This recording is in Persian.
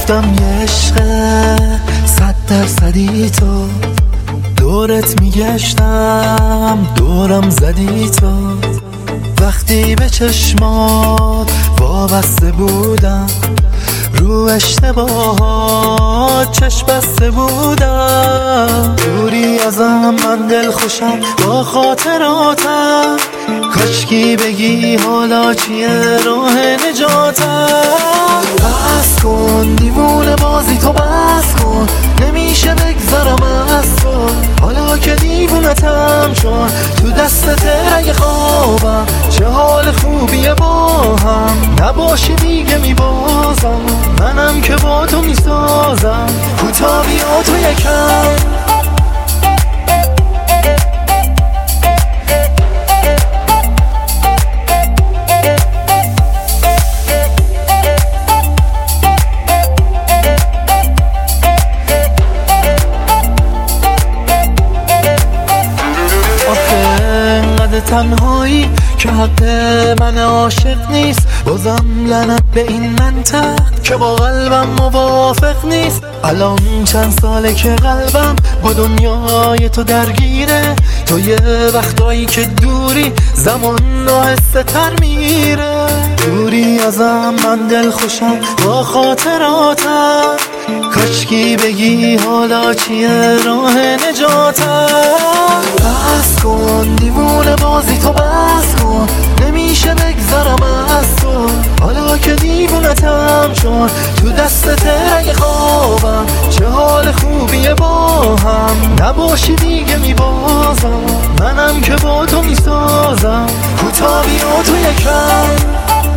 گفتم یه عشق 100% تو، دورت میگشتم دورم زدی تو. وقتی به چشمات وابسته بودم، رو اشتباهات چشم بسته بودم. دوری ازم من دل خوشم با خاطراتم، کاشکی بگی حالا چیه راه نجاتم. بس کن دیوونه بازی تو، بس کن نمیشه بگذارم از تو. حالا که دیوونتم چون تو دستت اگه خوابم، چه حال خوبیه با هم نباشی دیگه میبازم. منم که با تو میسازم کوتا بیا تو یکم. تنهایی که حق من عاشق نیست، بازم لعنت به این منطق که با قلبم موافق نیست. الان چند ساله که قلبم با دنیای تو درگیره، تو یه وقتایی که دوری زمان آهسته تر میره. دوری ازم من دل خوشم با خاطراتم، کاشکی بگی حالا چیه راه نجاتم. بس کن دیوونه بازی تو، بس کن نمیشه بگذارم از تو. حالا که دیوونتم چون تو دستت اگه خوابم، چه حال خوبیه با هم نباشی دیگه میبازم. منم که با تو میسازم کوتا بیا تو یکم.